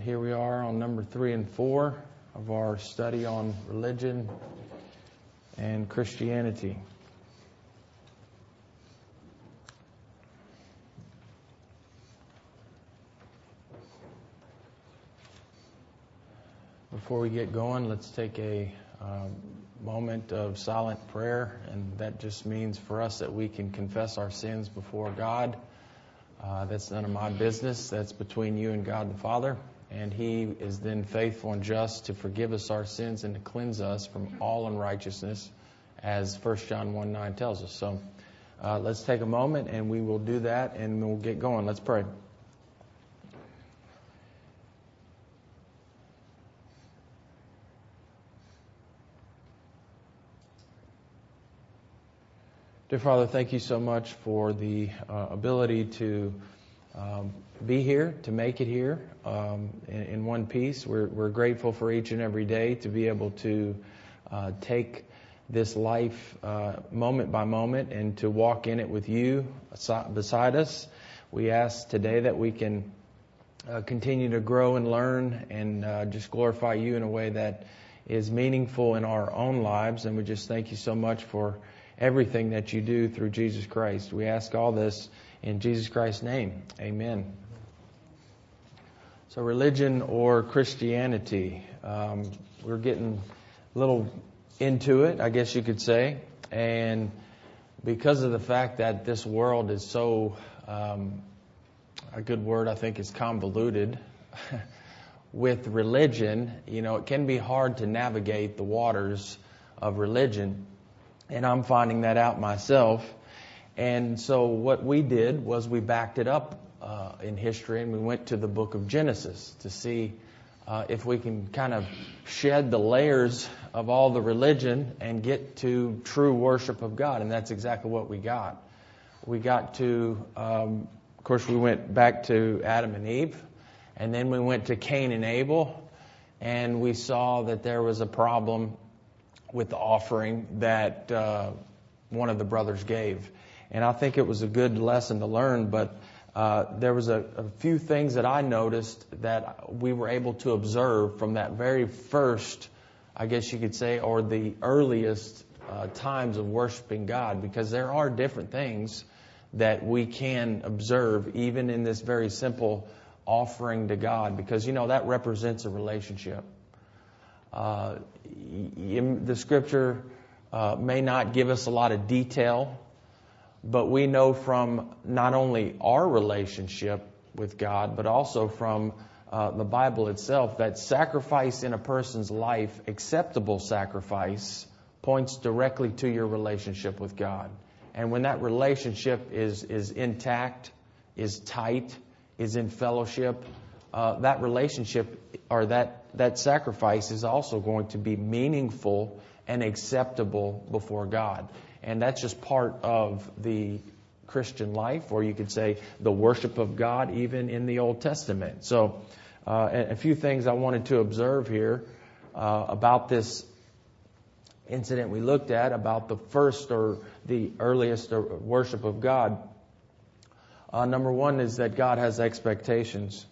Here we are on number 3 and 4 of our study on religion and Christianity. Before we get going, let's take a moment of silent prayer, and that just means for us that we can confess our sins before God. That's none of my business. That's between you and God the Father. And He is then faithful and just to forgive us our sins and to cleanse us from all unrighteousness, as 1 John 1:9 tells us. So let's take a moment and we will do that and we'll get going. Let's pray. Dear Father, thank you so much for the ability to be here, to make it here in one piece. We're grateful for each and every day to be able to take this life moment by moment and to walk in it with you beside us. We ask today that we can continue to grow and learn and just glorify you in a way that is meaningful in our own lives. And we just thank you so much for everything that you do through Jesus Christ. We ask all this in Jesus Christ's name. Amen. So religion or Christianity, we're getting a little into it, I guess you could say. And because of the fact that this world is so, a good word I think is convoluted, with religion, it can be hard to navigate the waters of religion. And I'm finding that out myself. And so what we did was we backed it up in history, and we went to the book of Genesis to see if we can kind of shed the layers of all the religion and get to true worship of God. And that's exactly what we got. We got to, of course, we went back to Adam and Eve, and then we went to Cain and Abel, and we saw that there was a problem with the offering that one of the brothers gave. And I think it was a good lesson to learn, but there was a few things that I noticed that we were able to observe from that very first, I guess you could say, or the earliest times of worshiping God, because there are different things that we can observe even in this very simple offering to God, because that represents a relationship. The scripture may not give us a lot of detail, but we know from not only our relationship with God, but also from the Bible itself, that sacrifice in a person's life, acceptable sacrifice, points directly to your relationship with God. And when that relationship is intact, is tight, is in fellowship, that relationship or that sacrifice is also going to be meaningful and acceptable before God. And that's just part of the Christian life, or you could say the worship of God even in the Old Testament. So a few things I wanted to observe here about this incident we looked at, about the first or the earliest worship of God. Number one is that God has expectations.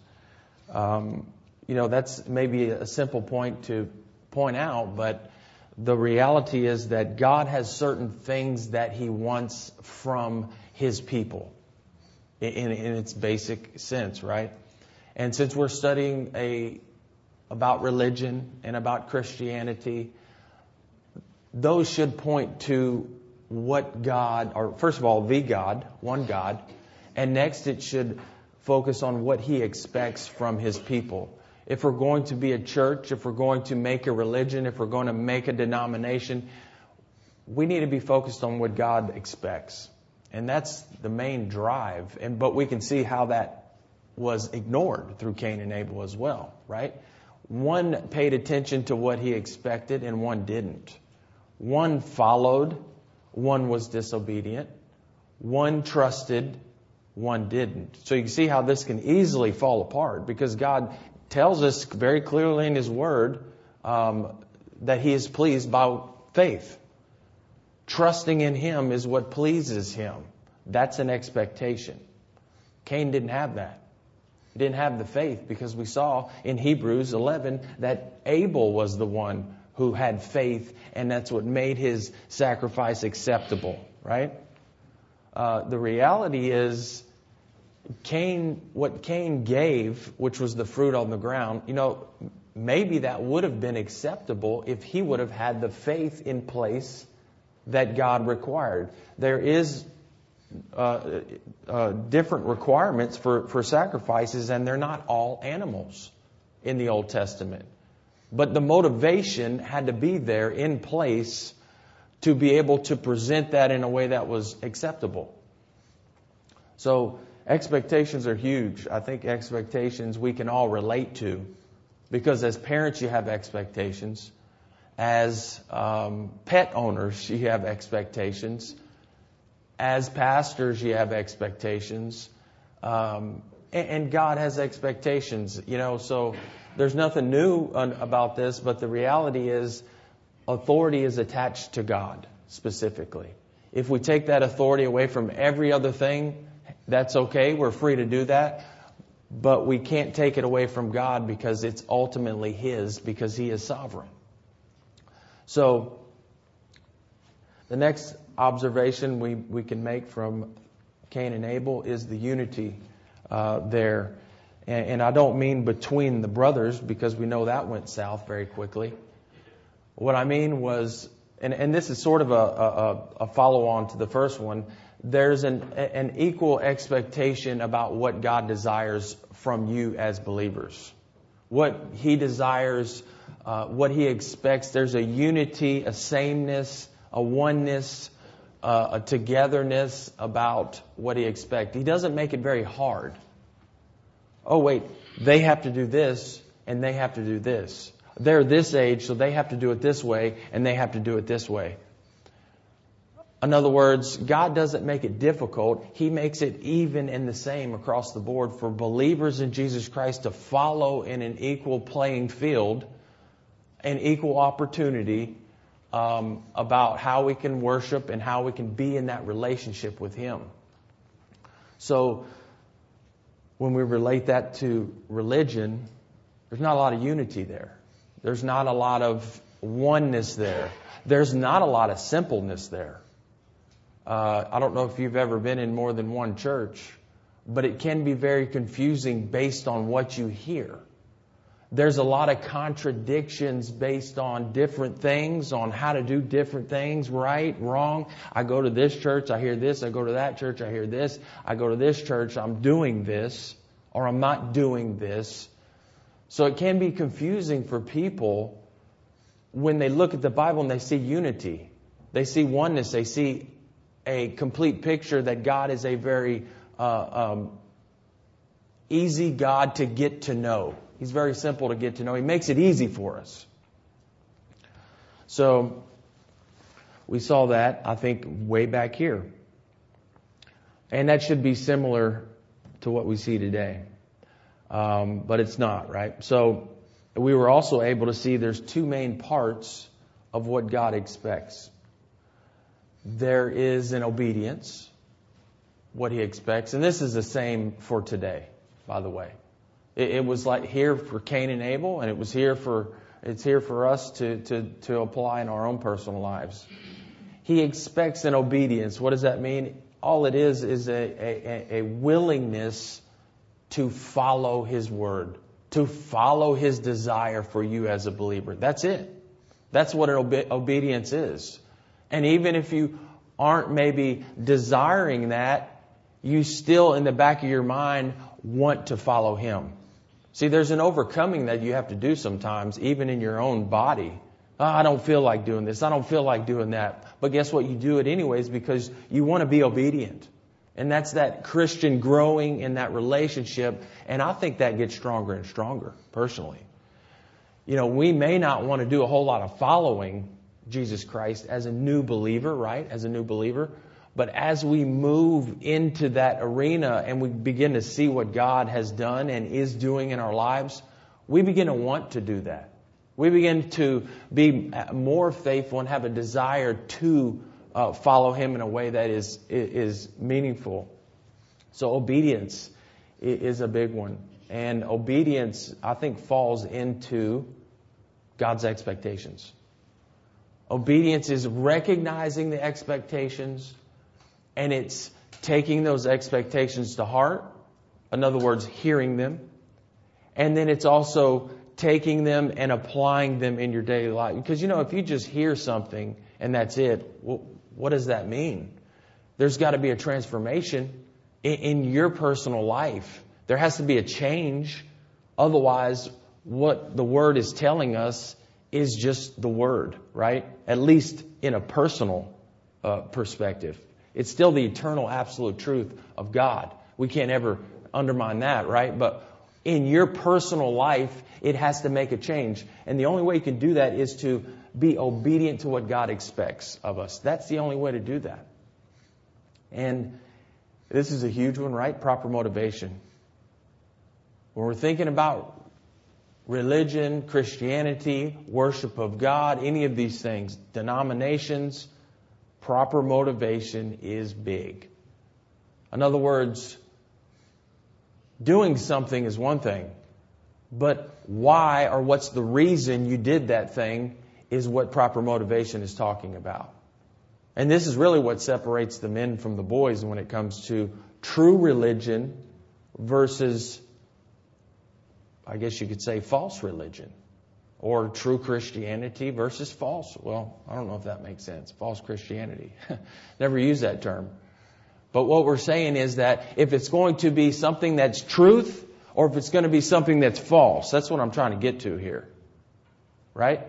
That's maybe a simple point to point out, but the reality is that God has certain things that He wants from His people in its basic sense, right? And since we're studying about religion and about Christianity, those should point to what God, or first of all, the God, one God, and next it should focus on what He expects from His people. If we're going to be a church, if we're going to make a religion, if we're going to make a denomination, we need to be focused on what God expects. And that's the main drive. But we can see how that was ignored through Cain and Abel as well, right? One paid attention to what he expected and one didn't. One followed, one was disobedient. One trusted, one didn't. So you can see how this can easily fall apart, because God tells us very clearly in His Word that He is pleased by faith. Trusting in Him is what pleases Him. That's an expectation. Cain didn't have that. He didn't have the faith because we saw in Hebrews 11 that Abel was the one who had faith, and that's what made his sacrifice acceptable, right? The reality is what Cain gave, which was the fruit on the ground, maybe that would have been acceptable if he would have had the faith in place that God required. There is different requirements for sacrifices, and they're not all animals in the Old Testament. But the motivation had to be there in place to be able to present that in a way that was acceptable. So expectations are huge. I think expectations we can all relate to, because as parents you have expectations. As pet owners you have expectations. As pastors you have expectations. And God has expectations. So there's nothing new about this, but the reality is authority is attached to God specifically. If we take that authority away from every other thing, that's okay. We're free to do that. But we can't take it away from God because it's ultimately His, because He is sovereign. So the next observation we can make from Cain and Abel is the unity there. And I don't mean between the brothers, because we know that went south very quickly. What I mean was, and this is sort of a follow-on to the first one, there's an equal expectation about what God desires from you as believers. What He desires, what He expects. There's a unity, a sameness, a oneness, a togetherness about what He expects. He doesn't make it very hard. Oh, wait, they have to do this and they have to do this. They're this age, so they have to do it this way and they have to do it this way. In other words, God doesn't make it difficult. He makes it even and the same across the board for believers in Jesus Christ to follow in an equal playing field, an equal opportunity about how we can worship and how we can be in that relationship with Him. So when we relate that to religion, there's not a lot of unity there. There's not a lot of oneness there. There's not a lot of simpleness there. I don't know if you've ever been in more than one church, but it can be very confusing based on what you hear. There's a lot of contradictions based on different things, on how to do different things, right, wrong. I go to this church, I hear this. I go to that church, I hear this. I go to this church, I'm doing this, or I'm not doing this. So it can be confusing for people when they look at the Bible and they see unity. They see oneness. They see a complete picture that God is a very easy God to get to know. He's very simple to get to know. He makes it easy for us. So we saw that, I think, way back here. And that should be similar to what we see today. But it's not, right? So we were also able to see there's two main parts of what God expects. There is an obedience, what He expects. And this is the same for today, by the way. It was like here for Cain and Abel, and it's here for us to apply in our own personal lives. He expects an obedience. What does that mean? All it is a willingness to follow His word, to follow His desire for you as a believer. That's it. That's what obedience is. And even if you aren't maybe desiring that, you still in the back of your mind want to follow Him. See, there's an overcoming that you have to do sometimes, even in your own body. Oh, I don't feel like doing this. I don't feel like doing that. But guess what? You do it anyways because you want to be obedient. And that's that Christian growing in that relationship. And I think that gets stronger and stronger, personally. We may not want to do a whole lot of following Jesus Christ as a new believer, right? As a new believer. But as we move into that arena and we begin to see what God has done and is doing in our lives, we begin to want to do that. We begin to be more faithful and have a desire to follow Him in a way that is meaningful. So obedience is a big one. And obedience, I think, falls into God's expectations. Obedience is recognizing the expectations, and it's taking those expectations to heart. In other words, hearing them. And then it's also taking them and applying them in your daily life. Because, if you just hear something and that's it, well, what does that mean? There's got to be a transformation in your personal life. There has to be a change. Otherwise, what the Word is telling us is just the Word, right? At least in a personal perspective. It's still the eternal absolute truth of God. We can't ever undermine that, right? But in your personal life, it has to make a change. And the only way you can do that is to be obedient to what God expects of us. That's the only way to do that. And this is a huge one, right? Proper motivation. When we're thinking about religion, Christianity, worship of God, any of these things, denominations, proper motivation is big. In other words, doing something is one thing, but why or what's the reason you did that thing is what proper motivation is talking about. And this is really what separates the men from the boys when it comes to true religion versus, I guess you could say, false religion. Or true Christianity versus false. Well, I don't know if that makes sense. False Christianity. Never use that term. But what we're saying is that if it's going to be something that's truth or if it's going to be something that's false, that's what I'm trying to get to here. Right?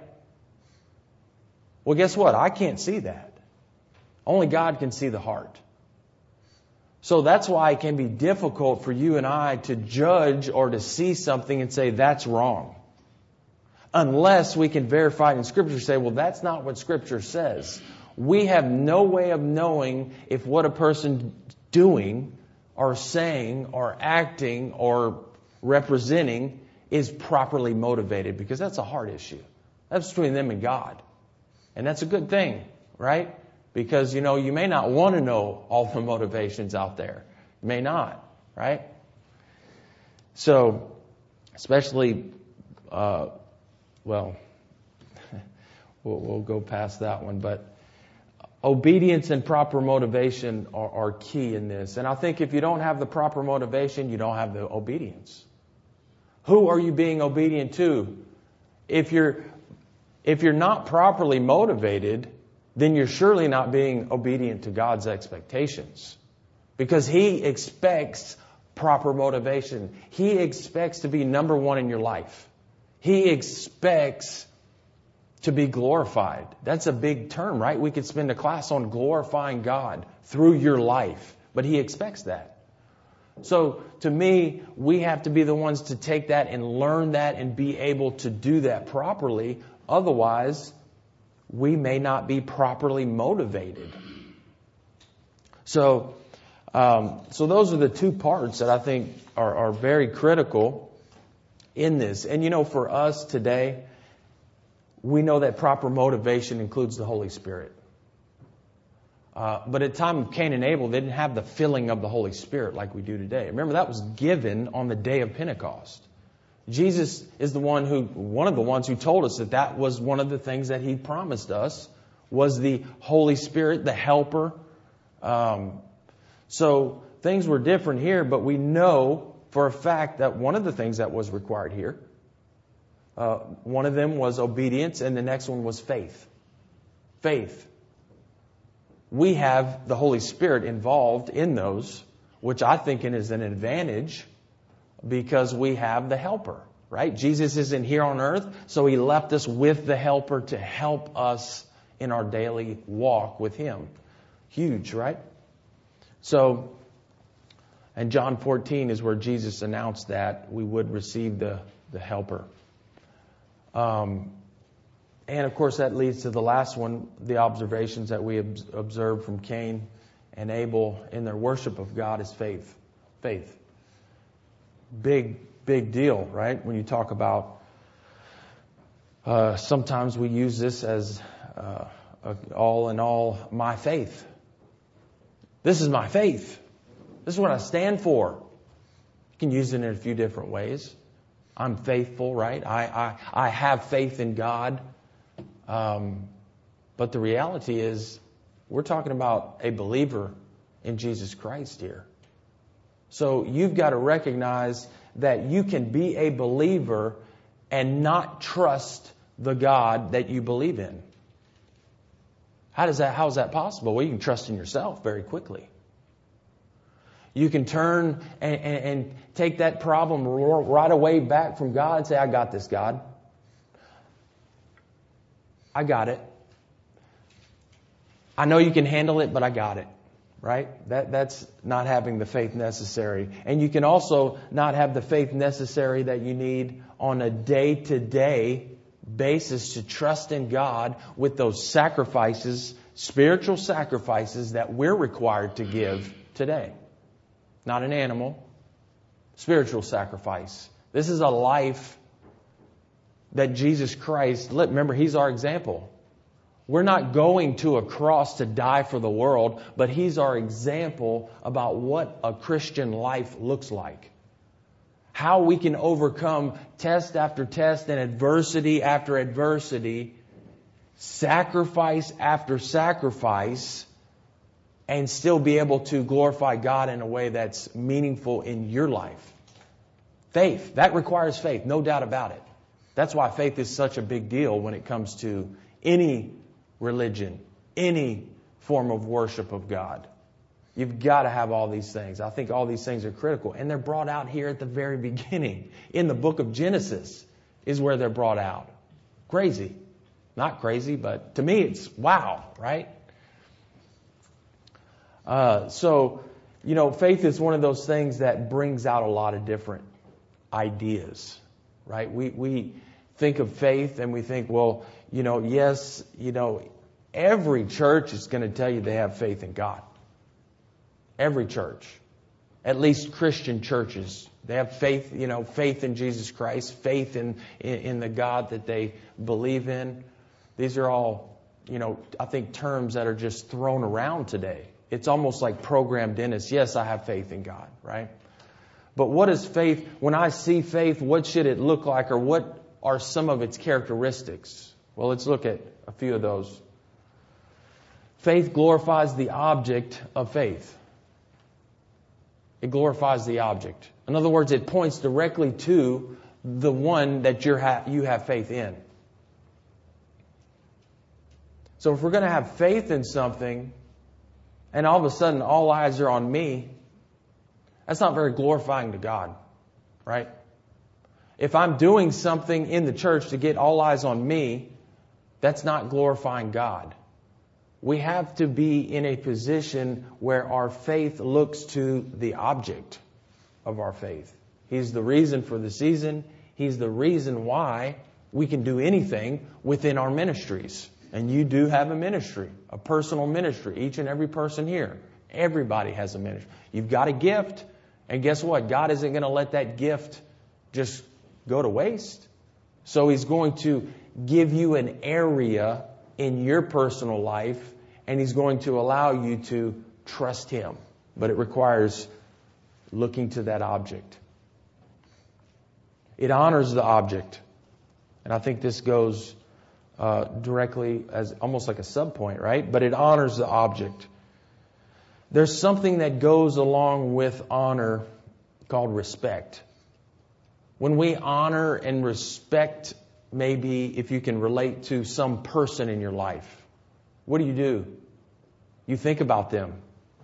Well, guess what? I can't see that. Only God can see the heart. So that's why it can be difficult for you and I to judge or to see something and say that's wrong. Unless we can verify it in Scripture, say, well, that's not what Scripture says. We have no way of knowing if what a person's doing or saying or acting or representing is properly motivated, because that's a heart issue. That's between them and God. And that's a good thing, right? Because, you may not want to know all the motivations out there. You may not, right? So, especially, we'll go past that one, but obedience and proper motivation are key in this. And I think if you don't have the proper motivation, you don't have the obedience. Who are you being obedient to? If you're not properly motivated, then you're surely not being obedient to God's expectations. Because He expects proper motivation. He expects to be number one in your life. He expects to be glorified. That's a big term, right? We could spend a class on glorifying God through your life. But He expects that. So, to me, we have to be the ones to take that and learn that and be able to do that properly. Otherwise, we may not be properly motivated. So those are the two parts that I think are very critical in this. And for us today, we know that proper motivation includes the Holy Spirit. But at the time of Cain and Abel, they didn't have the filling of the Holy Spirit like we do today. Remember, that was given on the day of Pentecost. Jesus is one of the ones who told us that was one of the things that He promised us, was the Holy Spirit, the Helper. So things were different here, but we know for a fact that one of the things that was required here, one of them was obedience, and the next one was faith. Faith. We have the Holy Spirit involved in those, which I think is an advantage because we have the Helper, right? Jesus isn't here on earth, so He left us with the Helper to help us in our daily walk with Him. Huge, right? So, and John 14 is where Jesus announced that we would receive the Helper. And of course that leads to the last one, the observations that we observed from Cain and Abel in their worship of God is faith. Faith. Big deal, right? When you talk about, sometimes we use this as all in all, my faith. This is my faith. This is what I stand for. You can use it in a few different ways. I'm faithful, right? I have faith in God. But the reality is, we're talking about a believer in Jesus Christ here. So you've got to recognize that you can be a believer and not trust the God that you believe in. How is that possible? Well, you can trust in yourself very quickly. You can turn and take that problem right away back from God and say, I got this, God. I got it. I know you can handle it, but I got it. Right? That's not having the faith necessary. And you can also not have the faith necessary that you need on a day-to-day basis to trust in God with those sacrifices, spiritual sacrifices that we're required to give today. Not an animal, spiritual sacrifice. This is a life that Jesus Christ, remember, He's our example. We're not going to a cross to die for the world, but He's our example about what a Christian life looks like. How we can overcome test after test and adversity after adversity, sacrifice after sacrifice, and still be able to glorify God in a way that's meaningful in your life. Faith, that requires faith, no doubt about it. That's why faith is such a big deal when it comes to any religion, any form of worship of God. You've got to have all these things. I think all these things are critical. And they're brought out here at the very beginning. In the book of Genesis is where they're brought out. Crazy. Not crazy, but to me it's wow, right? Faith is one of those things that brings out a lot of different ideas, right? We think of faith and we think, well, every church is going to tell you they have faith in God. Every church. At least Christian churches. They have faith, faith in Jesus Christ, faith in the God that they believe in. These are all, I think terms that are just thrown around today. It's almost like programmed in us. Yes, I have faith in God, right? But what is faith? When I see faith, what should it look like, or what are some of its characteristics? Well, let's look at a few of those. Faith glorifies the object of faith. It glorifies the object. In other words, it points directly to the one that you have faith in. So if we're going to have faith in something, and all of a sudden all eyes are on me, that's not very glorifying to God, right? If I'm doing something in the church to get all eyes on me, that's not glorifying God. We have to be in a position where our faith looks to the object of our faith. He's the reason for the season. He's the reason why we can do anything within our ministries. And you do have a ministry, a personal ministry. Each and every person here, everybody has a ministry. You've got a gift, and guess what? God isn't going to let that gift just go to waste. So He's going to give you an area in your personal life, and He's going to allow you to trust Him. But it requires looking to that object. It honors the object. And I think this goes directly as almost like a subpoint, right? But it honors the object. There's something that goes along with honor called respect. When we honor and respect, maybe if you can relate to some person in your life, what do? You think about them.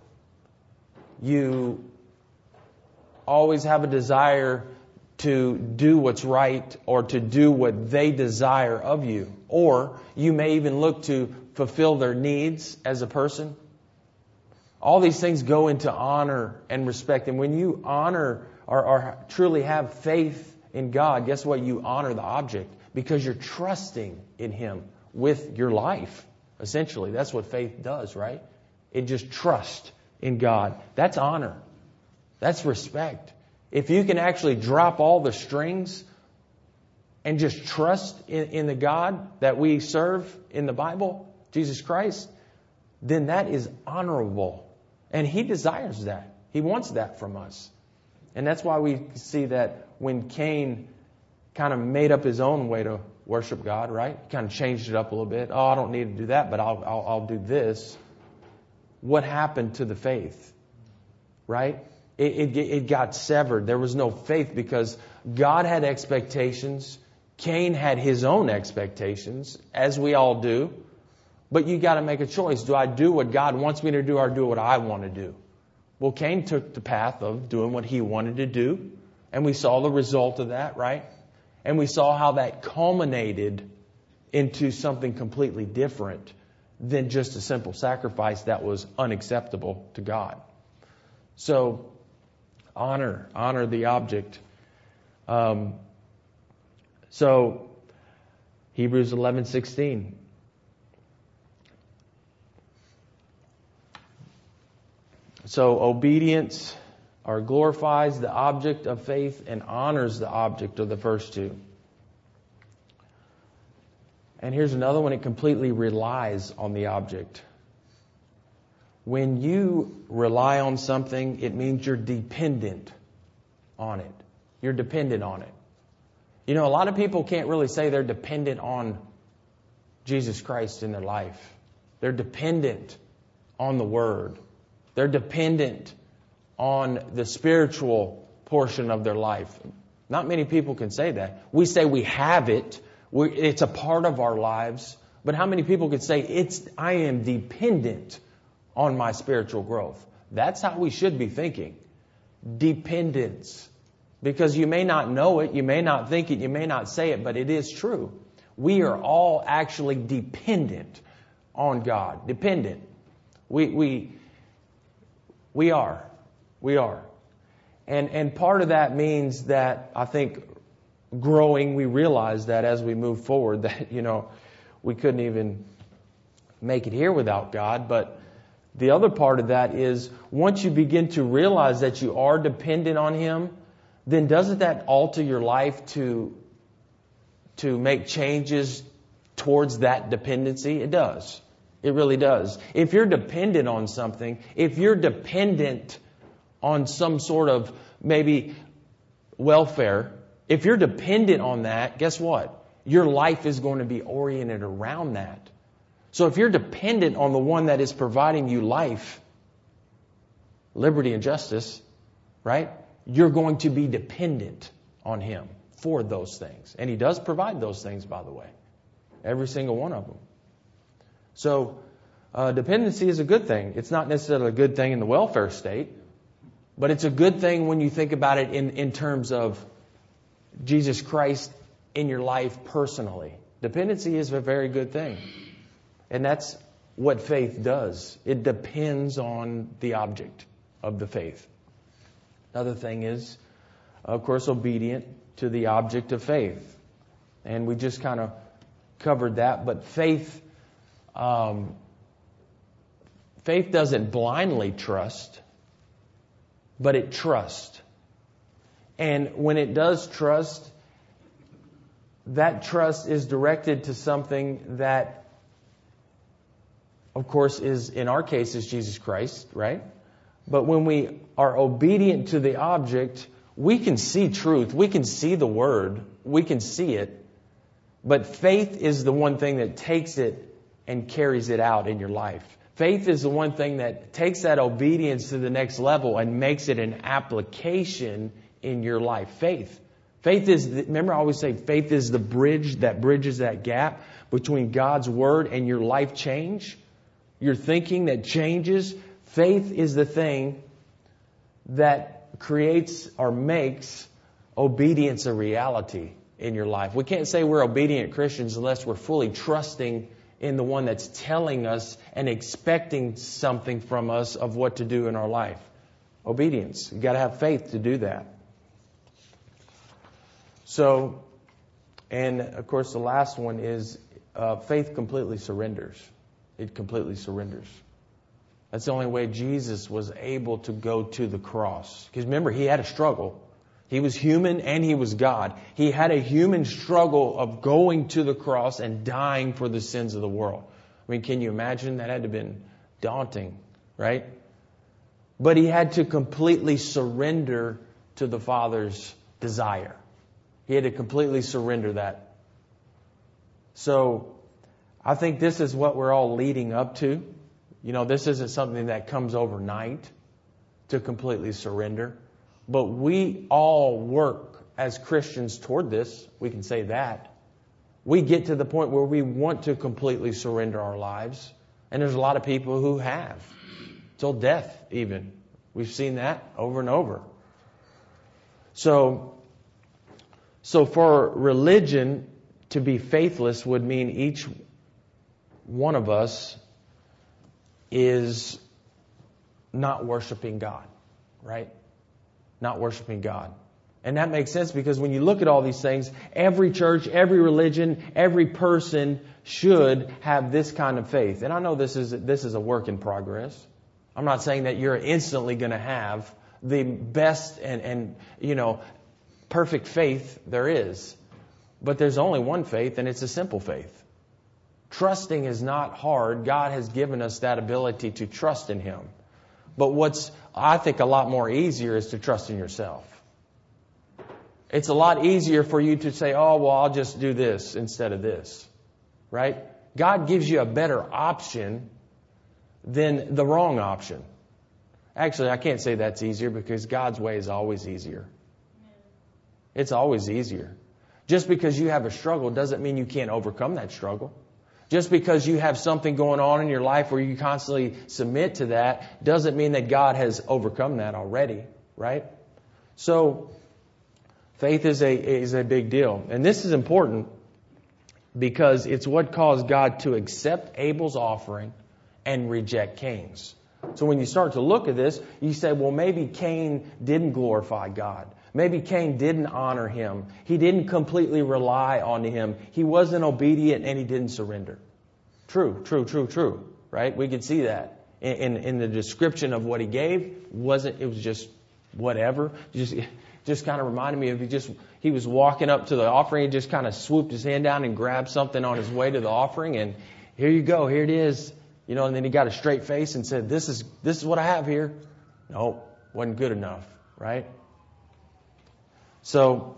You always have a desire to do what's right or to do what they desire of you. Or you may even look to fulfill their needs as a person. All these things go into honor and respect. And when you honor or truly have faith in God, guess what? You honor the object because you're trusting in Him with your life. Essentially, that's what faith does, right? It just trusts in God. That's honor. That's respect. If you can actually drop all the strings and just trust in the God that we serve in the Bible, Jesus Christ, then that is honorable. And He desires that. He wants that from us. And that's why we see that when Cain kind of made up his own way to worship God, right? Kind of changed it up a little bit. Oh, I don't need to do that, but I'll do this. What happened to the faith? Right? It got severed. There was no faith because God had expectations. Cain had his own expectations, as we all do. But you got to make a choice. Do I do what God wants me to do or do what I want to do? Well, Cain took the path of doing what he wanted to do. And we saw the result of that, right? And we saw how that culminated into something completely different than just a simple sacrifice that was unacceptable to God. So, honor the object. So, Hebrews 11:16. So, obedience glorifies the object of faith and honors the object of the first two. And here's another one. It completely relies on the object. When you rely on something, it means you're dependent on it. You're dependent on it. You know, a lot of people can't really say they're dependent on Jesus Christ in their life. They're dependent on the Word. They're dependent on the spiritual portion of their life. Not many people can say that. We say we have it. It's a part of our lives. But how many people could say, I am dependent on my spiritual growth? That's how we should be thinking. Dependence. Because you may not know it, you may not think it, you may not say it, but it is true. We are all actually dependent on God. Dependent. We are. We are. And part of that means that I think growing, we realize that as we move forward that, we couldn't even make it here without God. But the other part of that is once you begin to realize that you are dependent on Him, then doesn't that alter your life to make changes towards that dependency? It does. It really does. If you're dependent on something, if you're dependent on some sort of maybe welfare, if you're dependent on that, guess what? Your life is going to be oriented around that. So if you're dependent on the one that is providing you life, liberty and justice, right? You're going to be dependent on Him for those things. And He does provide those things, by the way. Every single one of them. So, dependency is a good thing. It's not necessarily a good thing in the welfare state, but it's a good thing when you think about it in terms of Jesus Christ in your life personally. Dependency is a very good thing. And that's what faith does. It depends on the object of the faith. Another thing is, of course, obedient to the object of faith. And we just kind of covered that. But faith doesn't blindly trust, but it trusts. And when it does trust, that trust is directed to something that, of course, is, in our case, is Jesus Christ, right? But when we are obedient to the object, we can see truth. We can see the Word. We can see it. But faith is the one thing that takes it and carries it out in your life. Faith is the one thing that takes that obedience to the next level and makes it an application in your life. Faith is, remember I always say faith is the bridge that bridges that gap between God's Word and your life change. Your thinking that changes. Faith is the thing that creates or makes obedience a reality in your life. We can't say we're obedient Christians unless we're fully trusting in the one that's telling us and expecting something from us of what to do in our life. Obedience. You've got to have faith to do that. So, and of course the last one is faith completely surrenders. It completely surrenders. That's the only way Jesus was able to go to the cross. Because remember, He had a struggle. He was human and He was God. He had a human struggle of going to the cross and dying for the sins of the world. I mean, can you imagine? That had to have been daunting, right? But He had to completely surrender to the Father's desire. He had to completely surrender that. So I think this is what we're all leading up to. You know, this isn't something that comes overnight to completely surrender. But we all work as Christians toward this. We can say that. We get to the point where we want to completely surrender our lives. And there's a lot of people who have. Till death even. We've seen that over and over. So for religion to be faithless would mean each one of us is not worshiping God, right? Not worshiping God. And that makes sense because when you look at all these things, every church, every religion, every person should have this kind of faith. And I know this is a work in progress. I'm not saying that you're instantly going to have the best and perfect faith there is. But there's only one faith, and it's a simple faith. Trusting is not hard. God has given us that ability to trust in Him. But what's, I think, a lot more easier is to trust in yourself. It's a lot easier for you to say, oh, well, I'll just do this instead of this. Right? God gives you a better option than the wrong option. Actually, I can't say that's easier because God's way is always easier. It's always easier. Just because you have a struggle doesn't mean you can't overcome that struggle. Just because you have something going on in your life where you constantly submit to that doesn't mean that God has overcome that already, right? So faith is a big deal. And this is important because it's what caused God to accept Abel's offering and reject Cain's. So when you start to look at this, you say, well, maybe Cain didn't glorify God. Maybe Cain didn't honor Him. He didn't completely rely on Him. He wasn't obedient and he didn't surrender. True. Right? We could see that in the description of what he gave. It was just whatever. Just kind of reminded me of he was walking up to the offering and just kind of swooped his hand down and grabbed something on his way to the offering and here you go, here it is. And then he got a straight face and said, this is what I have here. No, wasn't good enough, right? So,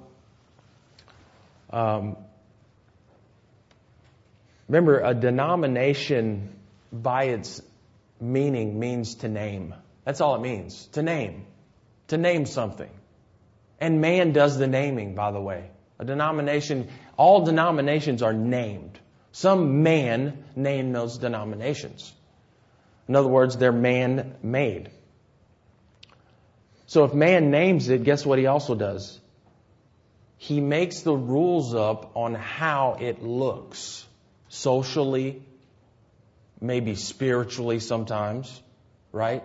remember, a denomination by its meaning means to name. That's all it means, to name. To name something. And man does the naming, by the way. All denominations are named. Some man named those denominations. In other words, they're man-made. So if man names it, guess what he also does? He makes the rules up on how it looks. Socially, maybe spiritually sometimes, right?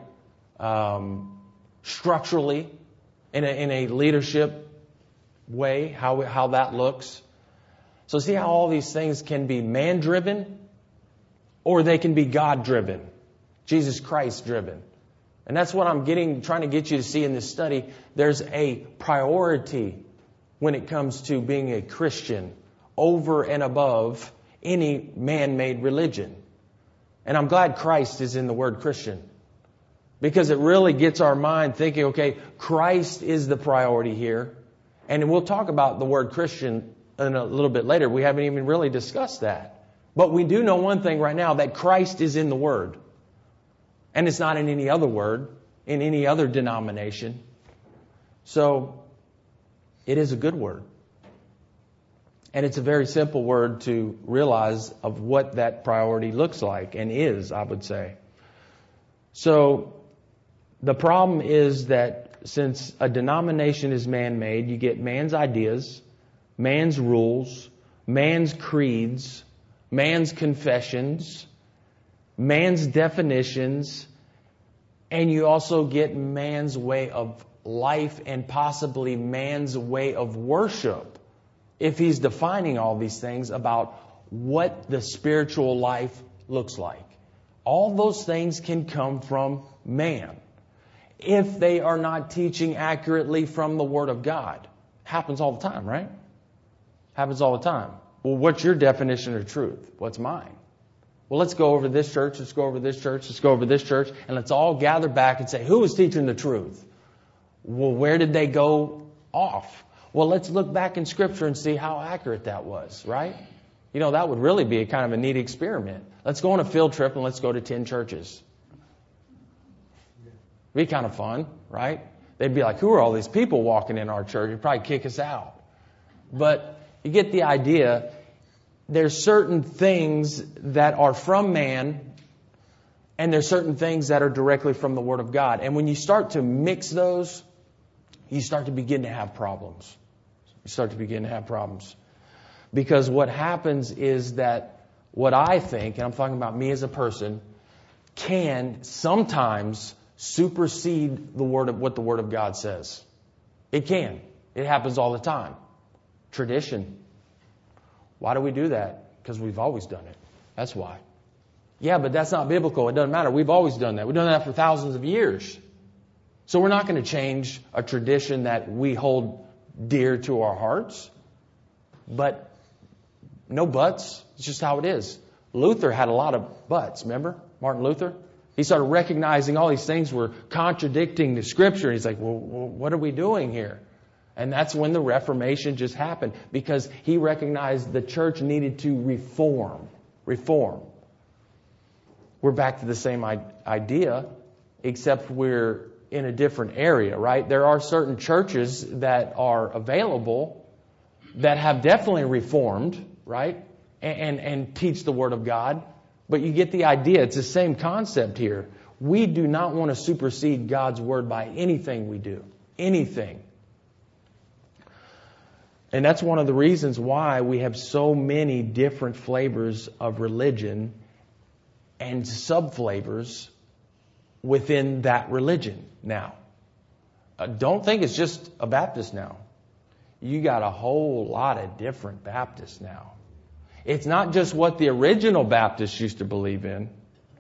Structurally, in a leadership way, how that looks. So see how all these things can be man-driven or they can be God-driven, Jesus Christ-driven. And that's what I'm trying to get you to see in this study. There's a priority when it comes to being a Christian over and above any man-made religion. And I'm glad Christ is in the word Christian because it really gets our mind thinking, okay, Christ is the priority here. And we'll talk about the word Christian in a little bit later. We haven't even really discussed that. But we do know one thing right now, that Christ is in the word. And it's not in any other word, in any other denomination. So it is a good word. And it's a very simple word to realize of what that priority looks like and is, I would say. So the problem is that since a denomination is man-made, you get man's ideas, man's rules, man's creeds, man's confessions, man's definitions, and you also get man's way of life and possibly man's way of worship, if he's defining all these things about what the spiritual life looks like. All those things can come from man if they are not teaching accurately from the Word of God. Happens all the time, right? Happens all the time. Well, what's your definition of truth? What's mine? Well, let's go over this church, let's go over this church, let's go over this church, and let's all gather back and say, who is teaching the truth? Well, where did they go off? Well, let's look back in Scripture and see how accurate that was, right? You know, that would really be a kind of a neat experiment. Let's go on a field trip and let's go to 10 churches. Be kind of fun, right? They'd be like, who are all these people walking in our church? They'd probably kick us out. But you get the idea. There's certain things that are from man, and there's certain things that are directly from the Word of God. And when you start to mix those, you start to begin to have problems. Because what happens is that what I think, and I'm talking about me as a person, can sometimes supersede what the Word of God says. It can. It happens all the time. Tradition. Why do we do that? Because we've always done it. That's why. Yeah, but that's not biblical. It doesn't matter. We've always done that. We've done that for thousands of years. So we're not going to change a tradition that we hold dear to our hearts. But no buts. It's just how it is. Luther had a lot of buts. Remember? Martin Luther? He started recognizing all these things were contradicting the Scripture. He's like, well, what are we doing here? And that's when the Reformation just happened, because he recognized the church needed to reform. We're back to the same idea, except we're in a different area, right? There are certain churches that are available that have definitely reformed, right? And teach the Word of God. But you get the idea. It's the same concept here. We do not want to supersede God's Word by anything we do. Anything. And that's one of the reasons why we have so many different flavors of religion and subflavors within that religion now. Don't think it's just a Baptist now. You got a whole lot of different Baptists now. It's not just what the original Baptists used to believe in.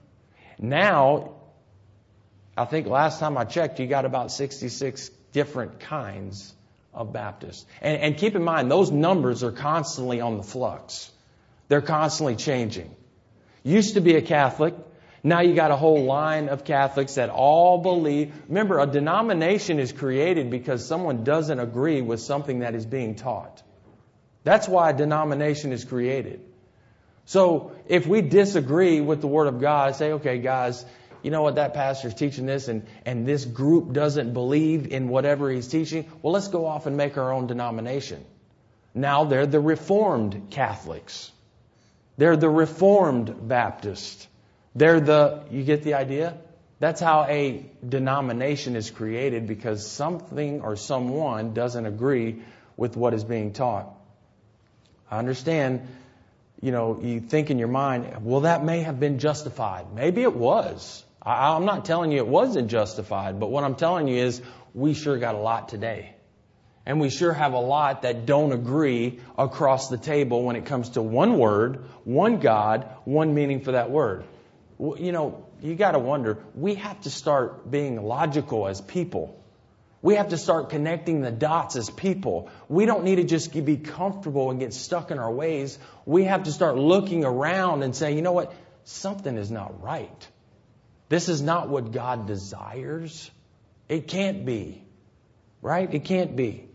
Now, I think last time I checked, you got about 66 different kinds of Baptists. And keep in mind, those numbers are constantly on the flux. They're constantly changing. Used to be a Catholic. Now you got a whole line of Catholics that all believe. Remember, a denomination is created because someone doesn't agree with something that is being taught. That's why a denomination is created. So if we disagree with the Word of God, say, okay, guys, you know what, that pastor's teaching this and this group doesn't believe in whatever he's teaching, well, let's go off and make our own denomination. Now they're the Reformed Catholics. They're the Reformed Baptist. You get the idea? That's how a denomination is created, because something or someone doesn't agree with what is being taught. I understand, you think in your mind, well, that may have been justified. Maybe it was. I'm not telling you it wasn't justified, but what I'm telling you is we sure got a lot today. And we sure have a lot that don't agree across the table when it comes to one word, one God, one meaning for that word. You got to wonder, we have to start being logical as people. We have to start connecting the dots as people. We don't need to just be comfortable and get stuck in our ways. We have to start looking around and saying, you know what? Something is not right. This is not what God desires. It can't be. Right? It can't be.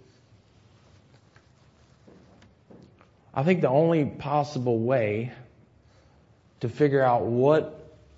I think the only possible way to figure out what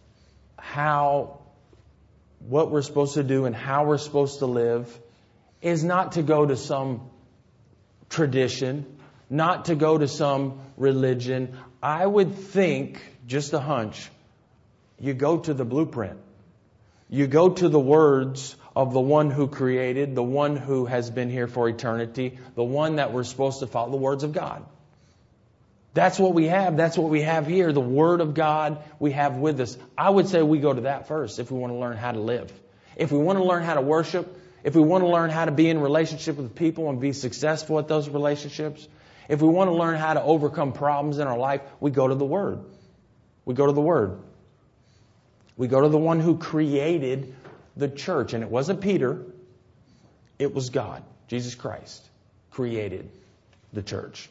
we're supposed to do and how we're supposed to live is not to go to some tradition, not to go to some religion. I would think, just a hunch, you go to the blueprint. You go to the words of the one who created, the one who has been here for eternity, the one that we're supposed to follow, the words of God. That's what we have. That's what we have here. The Word of God we have with us. I would say we go to that first if we want to learn how to live. If we want to learn how to worship, if we want to learn how to be in relationship with people and be successful at those relationships, if we want to learn how to overcome problems in our life, we go to the Word. We go to the Word. We go to the one who created the church. And it wasn't Peter. It was God. Jesus Christ created the church.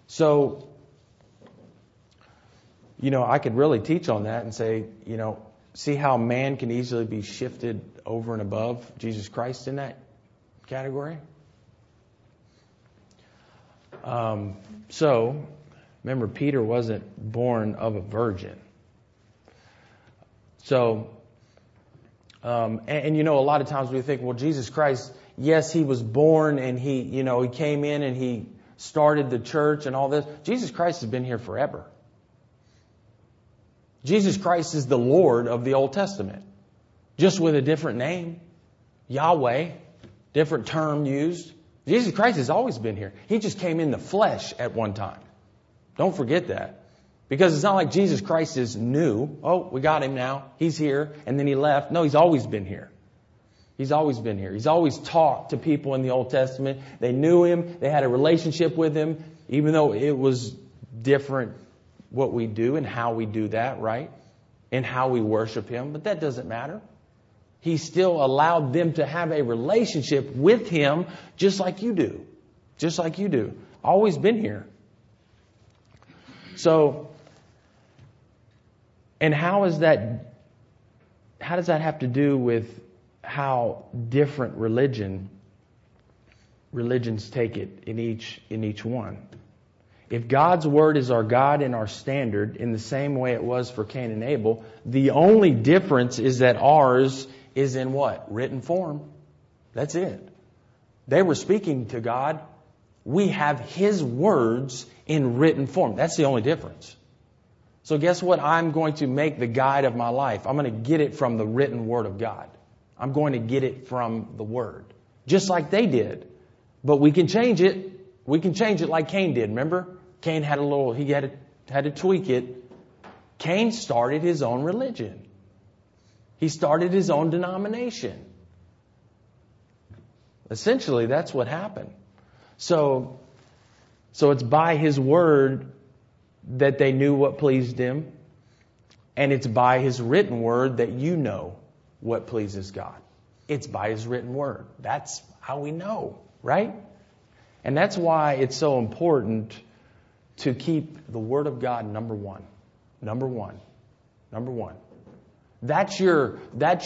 So, I could really teach on that and say, see how man can easily be shifted over and above Jesus Christ in that category? So, remember, Peter wasn't born of a virgin. So, and you know, a lot of times we think, well, Jesus Christ, yes, he was born and he came in and he started the church and all this. Jesus Christ has been here forever. Jesus Christ is the Lord of the Old Testament, just with a different name, Yahweh, different term used. Jesus Christ has always been here. He just came in the flesh at one time. Don't forget that. Because it's not like Jesus Christ is new. Oh, we got him now. He's here. And then he left. No, he's always been here. He's always been here. He's always talked to people in the Old Testament. They knew him. They had a relationship with him, even though it was different what we do and how we do that, right? And how we worship him. But that doesn't matter. He still allowed them to have a relationship with him just like you do. Just like you do. Always been here. So, and how does that have to do with how different religions take it in each one? If God's word is our guide and our standard in the same way it was for Cain and Abel, the only difference is that ours is in what? Written form. That's it. They were speaking to God. We have his words in written form. That's the only difference. So guess what? I'm going to make the guide of my life. I'm going to get it from the written word of God. I'm going to get it from the word. Just like they did. But we can change it. We can change it like Cain did. Remember? Cain had had to tweak it. Cain started his own religion. He started his own denomination. Essentially, that's what happened. So it's by his word that they knew what pleased him. And it's by his written word that you know what pleases God. It's by his written word. That's how we know, right? And that's why it's so important to keep the word of God number one. Number one. Number one. That's your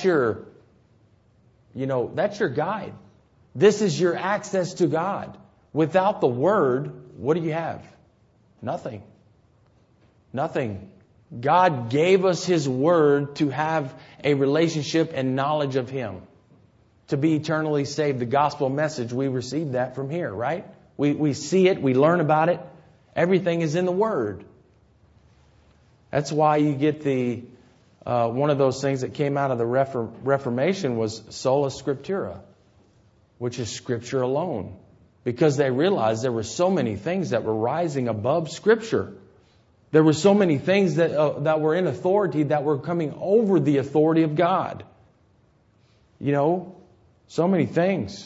guide. This is your access to God. Without the word, what do you have? Nothing. Nothing. God gave us his word to have a relationship and knowledge of him. To be eternally saved. The gospel message, we received that from here, right? We see it. We learn about it. Everything is in the word. That's why you get one of those things that came out of the Reformation was sola scriptura, which is scripture alone. Because they realized there were so many things that were rising above scripture. There were so many things that were in authority that were coming over the authority of God. You know, so many things.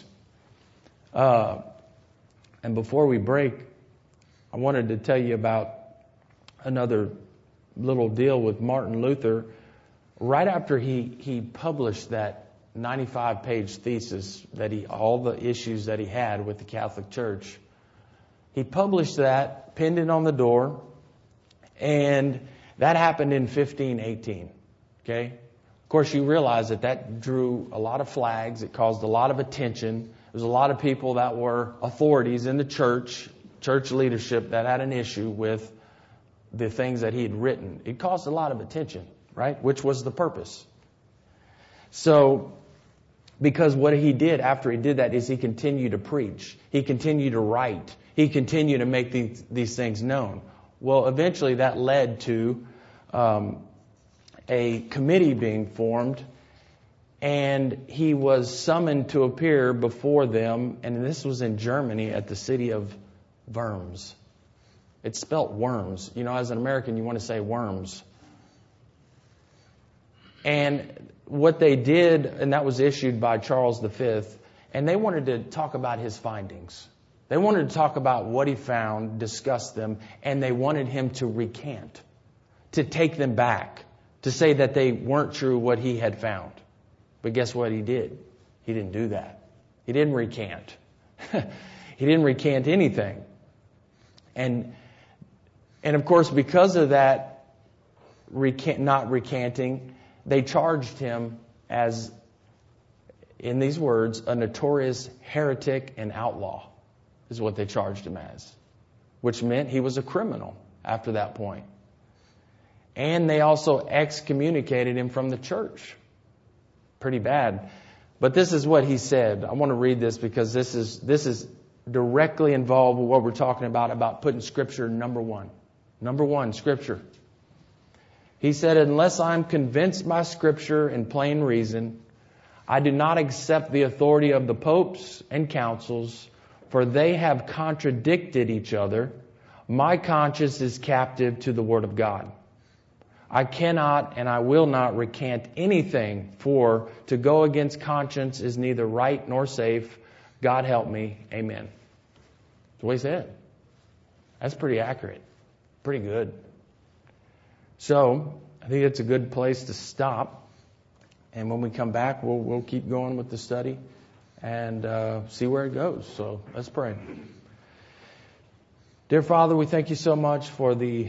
And before we break, I wanted to tell you about another little deal with Martin Luther. Right after he published that 95-page thesis all the issues that he had with the Catholic Church, he published that, pinned it on the door, and that happened in 1518. Okay? Of course, you realize that drew a lot of flags. It caused a lot of attention. There was a lot of people that were authorities in the church leadership that had an issue with the things that he had written. It caused a lot of attention, right? Which was the purpose. So, because what he did after he did that is he continued to preach. He continued to write. He continued to make these things known. Well, eventually that led to a committee being formed, and he was summoned to appear before them, and this was in Germany at the city of Worms. It's spelt worms. You know, as an American, you want to say worms. And what they did, and that was issued by Charles V, and they wanted to talk about his findings. They wanted to talk about what he found, discuss them, and they wanted him to recant, to take them back, to say that they weren't true what he had found. But guess what he did? He didn't do that. He didn't recant. He didn't recant anything. And of course, because of that not recanting, they charged him as, in these words, a notorious heretic and outlaw, is what they charged him as, which meant he was a criminal after that point. And they also excommunicated him from the church. Pretty bad. But this is what he said. I want to read this because this is directly involved with what we're talking about putting Scripture number one. Number one, Scripture. He said, unless I'm convinced by Scripture and plain reason, I do not accept the authority of the popes and councils, for they have contradicted each other. My conscience is captive to the Word of God. I cannot and I will not recant anything, for to go against conscience is neither right nor safe. God help me. Amen. That's what he said. That's pretty accurate. Pretty good. So, I think it's a good place to stop. And when we come back, we'll keep going with the study and see where it goes. So, let's pray. Dear Father, we thank you so much for the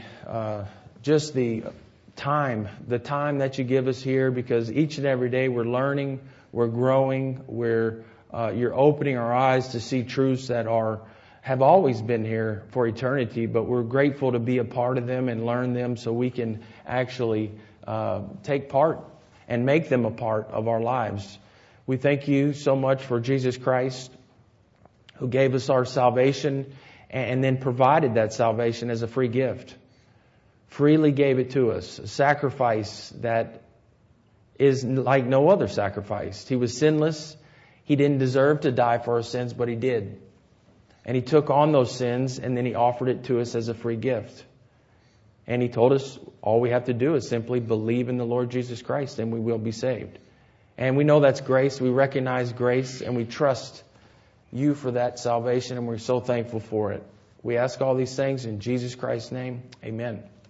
time that you give us here, because each and every day we're learning, we're growing, you're opening our eyes to see truths that have always been here for eternity, but we're grateful to be a part of them and learn them so we can actually take part and make them a part of our lives. We thank you so much for Jesus Christ, who gave us our salvation and then provided that salvation as a free gift. Freely gave it to us, a sacrifice that is like no other sacrifice. He was sinless. He didn't deserve to die for our sins, but He did. And He took on those sins, and then He offered it to us as a free gift. And He told us all we have to do is simply believe in the Lord Jesus Christ, and we will be saved. And we know that's grace. We recognize grace, and we trust you for that salvation, and we're so thankful for it. We ask all these things in Jesus Christ's name. Amen.